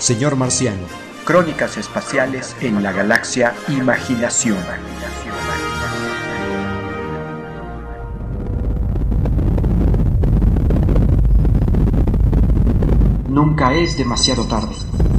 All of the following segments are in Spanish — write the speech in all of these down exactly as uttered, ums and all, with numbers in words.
Señor Marciano. Crónicas espaciales en la galaxia Imaginación. Nunca es demasiado tarde.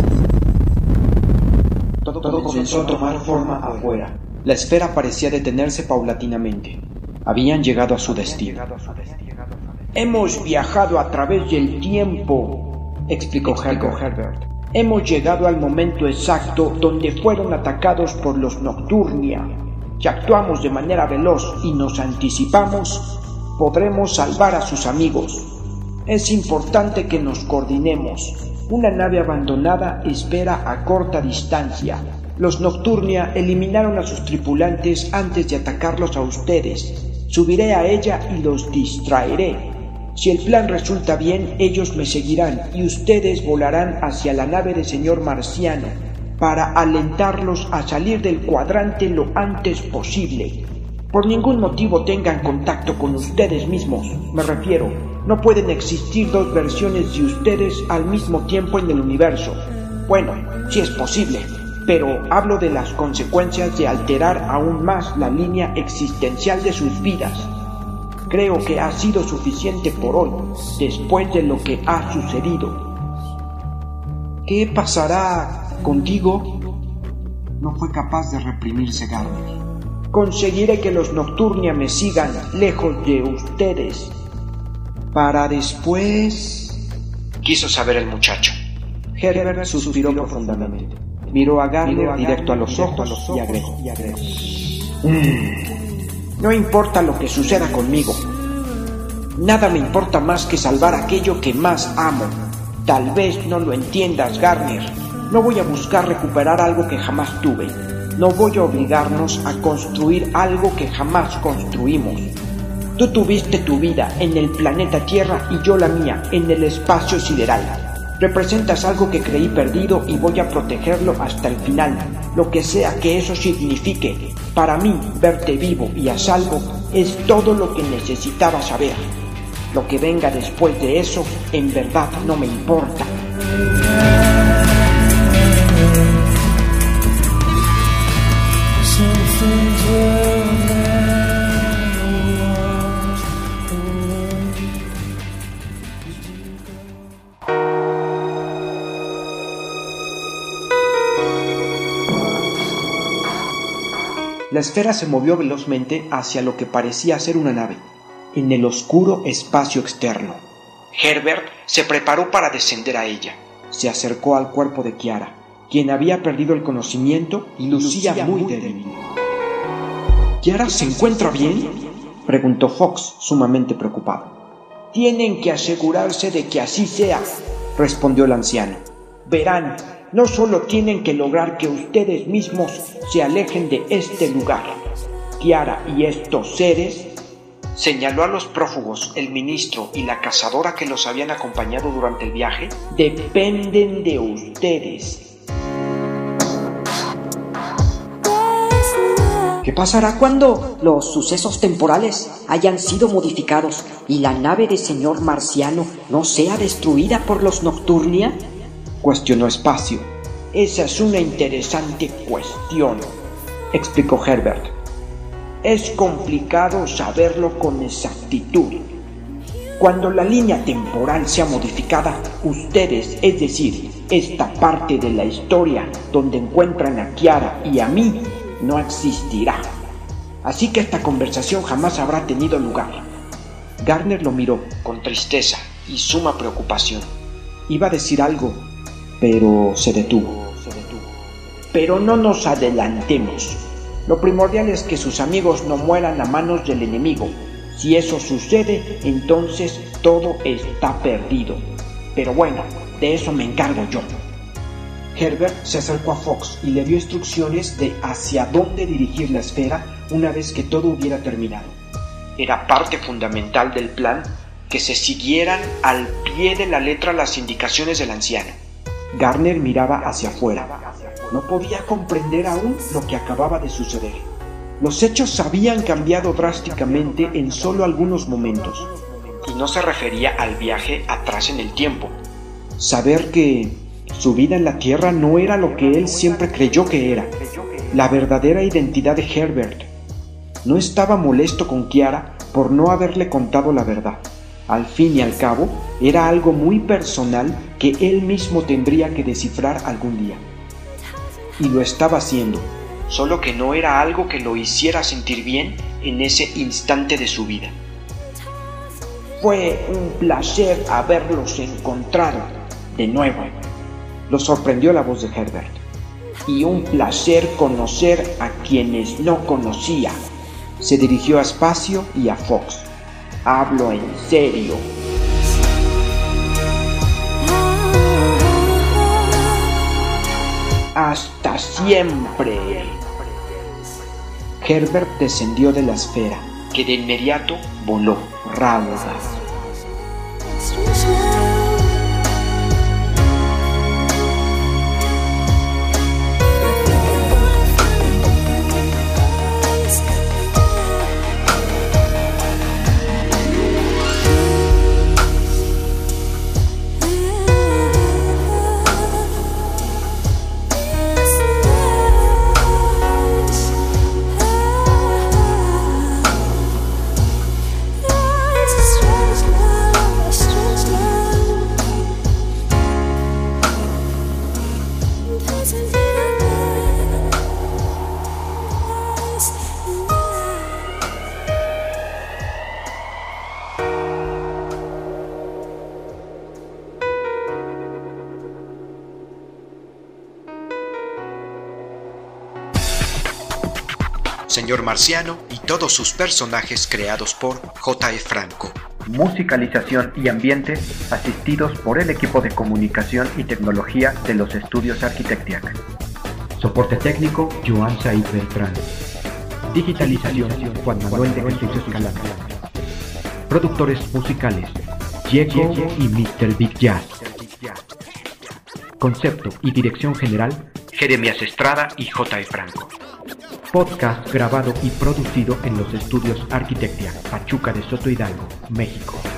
Todo, Todo comenzó a tomar forma afuera. La esfera parecía detenerse paulatinamente. Habían llegado a su destino. Hemos viajado a través del tiempo, explicó, explicó Herbert. Herbert. Hemos llegado al momento exacto donde fueron atacados por los Nocturnia. Si actuamos de manera veloz y nos anticipamos, podremos salvar a sus amigos. Es importante que nos coordinemos. Una nave abandonada espera a corta distancia. Los Nocturnia eliminaron a sus tripulantes antes de atacarlos a ustedes. Subiré a ella y los distraeré. Si el plan resulta bien, ellos me seguirán y ustedes volarán hacia la nave del señor Marciano para alentarlos a salir del cuadrante lo antes posible. Por ningún motivo tengan contacto con ustedes mismos, me refiero. No pueden existir dos versiones de ustedes al mismo tiempo en el universo. Bueno, sí es posible, pero hablo de las consecuencias de alterar aún más la línea existencial de sus vidas. Creo que ha sido suficiente por hoy, después de lo que ha sucedido. ¿Qué pasará contigo? No fue capaz de reprimirse Garner. Conseguiré que los Nocturnia me sigan lejos de ustedes. Para después... Quiso saber el muchacho. Herbert suspiró profundamente. Miró a Garner directo a los ojos y agregó. Mm. No importa lo que suceda conmigo. Nada me importa más que salvar aquello que más amo. Tal vez no lo entiendas, Garner. No voy a buscar recuperar algo que jamás tuve. No voy a obligarnos a construir algo que jamás construimos. Tú tuviste tu vida en el planeta Tierra y yo la mía en el espacio sideral. Representas algo que creí perdido y voy a protegerlo hasta el final, lo que sea que eso signifique. Para mí, verte vivo y a salvo es todo lo que necesitaba saber. Lo que venga después de eso, en verdad no me importa. La esfera se movió velozmente hacia lo que parecía ser una nave, en el oscuro espacio externo. Herbert se preparó para descender a ella. Se acercó al cuerpo de Kiara, quien había perdido el conocimiento y lucía, lucía muy débil. ¿Kiara se encuentra bien?, preguntó Fox, sumamente preocupado. Tienen que asegurarse de que así sea, respondió el anciano. Verán, no solo tienen que lograr que ustedes mismos se alejen de este lugar. Kiara y estos seres... Señaló a los prófugos, el ministro y la cazadora que los habían acompañado durante el viaje. Dependen de ustedes. ¿Qué pasará cuando los sucesos temporales hayan sido modificados y la nave del señor Marciano no sea destruida por los Nocturnia?, cuestionó Espacio. Esa es una interesante cuestión, explicó Herbert. Es complicado saberlo con exactitud. Cuando la línea temporal sea modificada, ustedes, es decir, esta parte de la historia donde encuentran a Kiara y a mí, no existirá. Así que esta conversación jamás habrá tenido lugar. Garner lo miró con tristeza y suma preocupación. Iba a decir algo, pero se detuvo. Pero no nos adelantemos. Lo primordial es que sus amigos no mueran a manos del enemigo. Si eso sucede, entonces todo está perdido. Pero bueno, de eso me encargo yo. Herbert se acercó a Fox y le dio instrucciones de hacia dónde dirigir la esfera una vez que todo hubiera terminado. Era parte fundamental del plan que se siguieran al pie de la letra las indicaciones del anciano. Garner miraba hacia afuera. No podía comprender aún lo que acababa de suceder. Los hechos habían cambiado drásticamente en solo algunos momentos. Y no se refería al viaje atrás en el tiempo. Saber que Su vida en la Tierra no era lo que él siempre creyó que era, la verdadera identidad de Herbert. No estaba molesto con Kiara por no haberle contado la verdad. Al fin y al cabo, era algo muy personal que él mismo tendría que descifrar algún día. Y lo estaba haciendo, solo que no era algo que lo hiciera sentir bien en ese instante de su vida. Fue un placer haberlos encontrado de nuevo. Lo sorprendió la voz de Herbert. Y un placer conocer a quienes no conocía. Se dirigió a Espacio y a Fox. Hablo en serio. Hasta siempre. Herbert descendió de la esfera, que de inmediato voló rauda. Señor Marciano y todos sus personajes creados por J E Franco. Musicalización y ambiente asistidos por el equipo de comunicación y tecnología de los estudios Arquitectiac. Soporte técnico, Joan Said Beltrán. Digitalización, Juan Manuel de Jesús Escalante. Productores musicales, Diego y mister Big Jazz. Concepto y dirección general, Jeremías Estrada y J E Franco. Podcast grabado y producido en los estudios Arquitectia, Pachuca de Soto Hidalgo, México.